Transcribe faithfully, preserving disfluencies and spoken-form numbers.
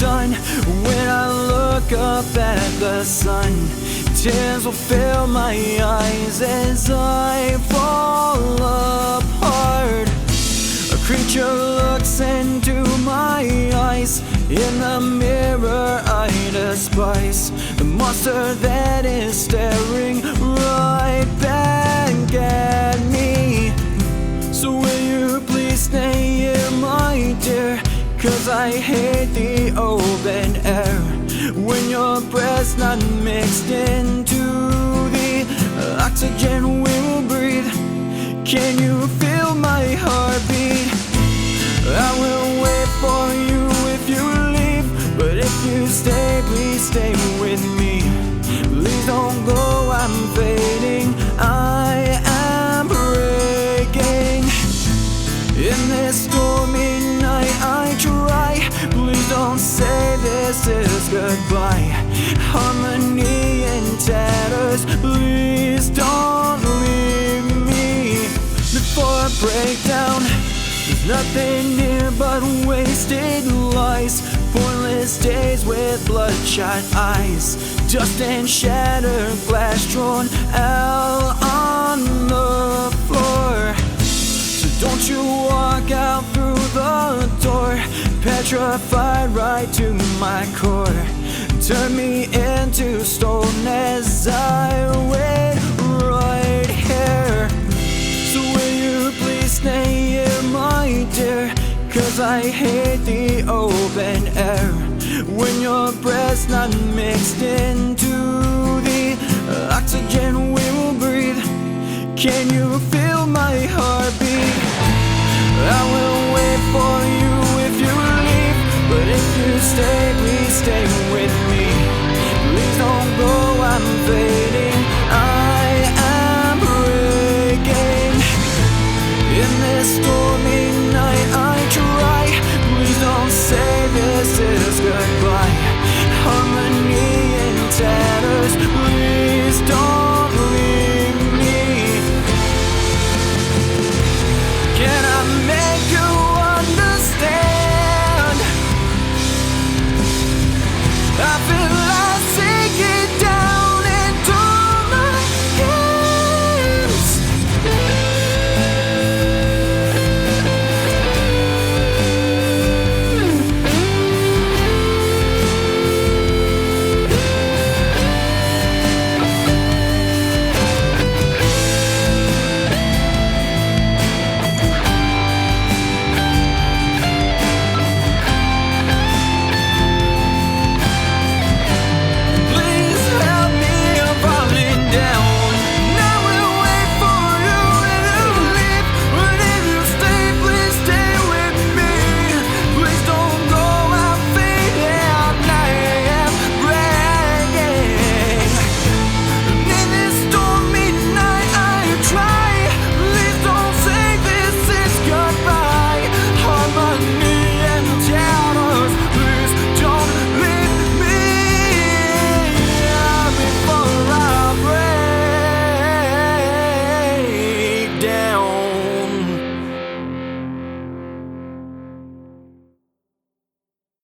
done. When I look up at the sun, tears will fill my eyes as I fall apart. A creature looks into my eyes. In the mirror I despise the monster that is staring right back at me. So will you please stay here, my dear? Cause I hate the open air when your breath's not mixed into the oxygen we will breathe. Can you feel my heartbeat? I will wait for you if you leave, but if you stay, please stay with me. Please don't go, I'm fading, I am breaking. In this stormy night I try, please don't say this is goodbye. Harmony in tatters, please don't leave me. Before I break down, there's nothing here but wasted lies, pointless days with bloodshot eyes, dust and shattered glass drawn out on the floor. So don't you walk out through the door, petrified right to my core. Turn me into stone as I wait right here. So will you please stay here, my dear? Cause I hate the open air when your breath's not mixed into the oxygen we will breathe. Can you feel my heartbeat? I will wait for you if you leave, but if you stay, please stay with me.